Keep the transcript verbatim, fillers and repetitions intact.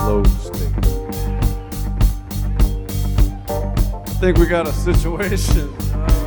flow state. I think we got a situation. Uh,